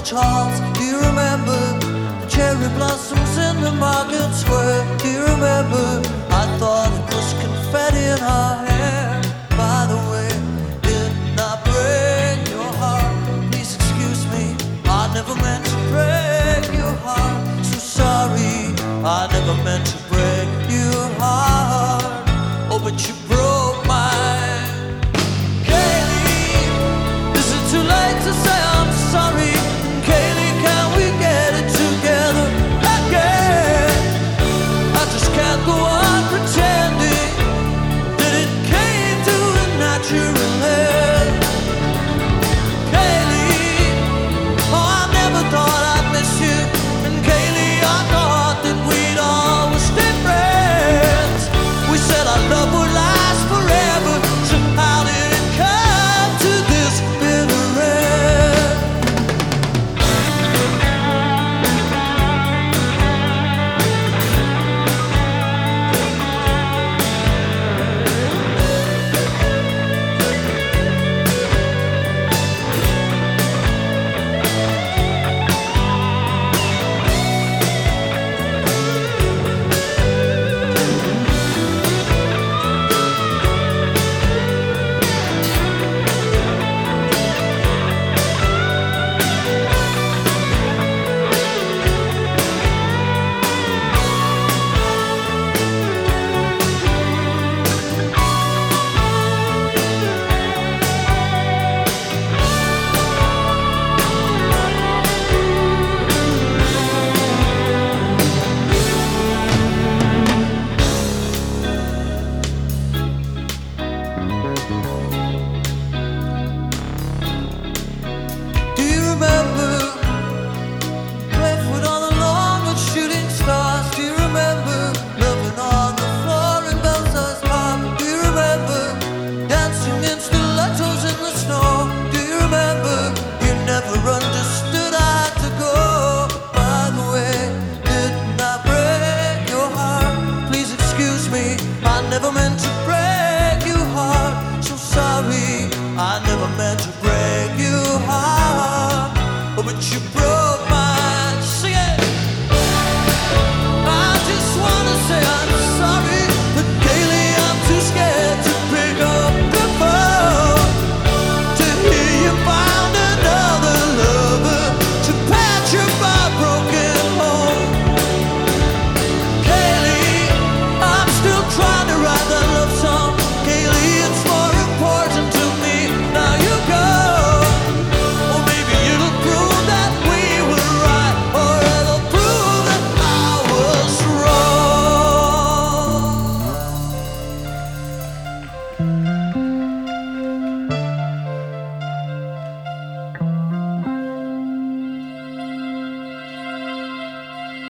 Charles. Do you remember the cherry blossoms in the market square? Do you remember? I thought it was confetti in her hair. By the way, didn't I break your heart? Please excuse me, I never meant to break your heart. So sorry, I never meant to break your heart. Oh, but you broke mine. Kaylee, is it too late to say I'm sorry? Kaylee, can we get it together again? I just can't go on pretending that it came to it naturally. Kaylee, oh, I never thought I'd miss you. And Kaylee, I thought that we'd always stay friends. We said our love would last forever. So how did it come to this bitter end? Do you remember barefoot on the lawn with shooting stars? Do you remember loving on the floor in Belsize Park? Do you remember dancing in stilettos in the snow? Do you remember you never understood I had to go? By the way, didn't I break your heart? Please excuse me, I never meant to break your heart. So sorry, I never meant to break your heart. Oh, but you